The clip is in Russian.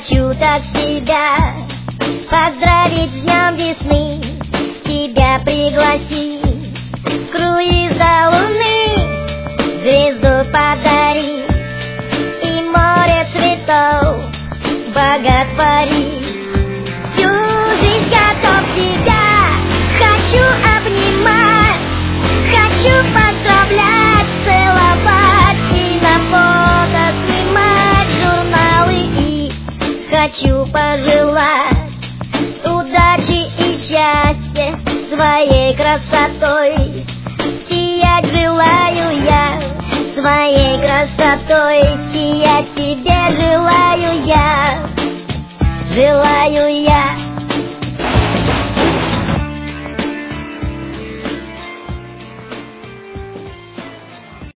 Хочу так тебя поздравить с днем весны, тебя пригласить в круиза луны, звезду подарить и море цветов боготворить. Всю жизнь готов тебя, хочу обнимать, хочу поздравлять, целовать и на фото снимать журналы. И хочу пожелать удачи и счастья своей красотой. Сиять желаю я своей красотой, сиять тебе желаю я, желаю я.